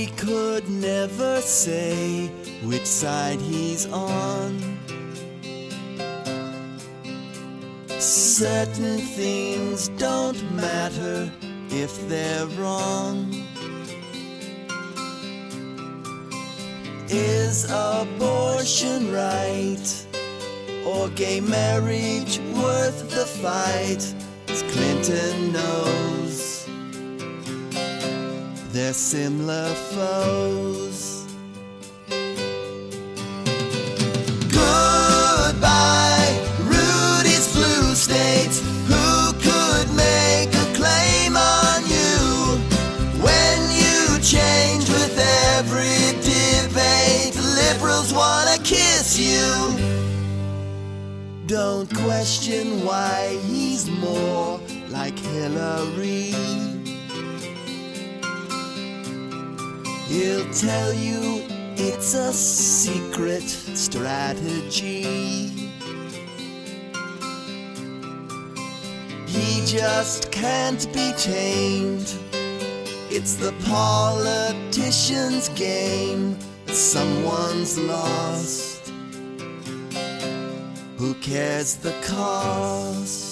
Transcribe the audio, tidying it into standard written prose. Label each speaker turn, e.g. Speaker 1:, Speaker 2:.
Speaker 1: He could never say which side he's on. Certain things don't matter if they're wrong. Is abortion right? Or gay marriage worth the fight? As Clinton knows, they're similar foes. Goodbye, Rudy's flu states. Who could make a claim on you when you change with every debate? Liberals wanna kiss you. Don't question why he's more like Hillary. He'll tell you it's a secret strategy. He just can't be tamed. It's the politician's game. Someone's lost. Who cares the cost?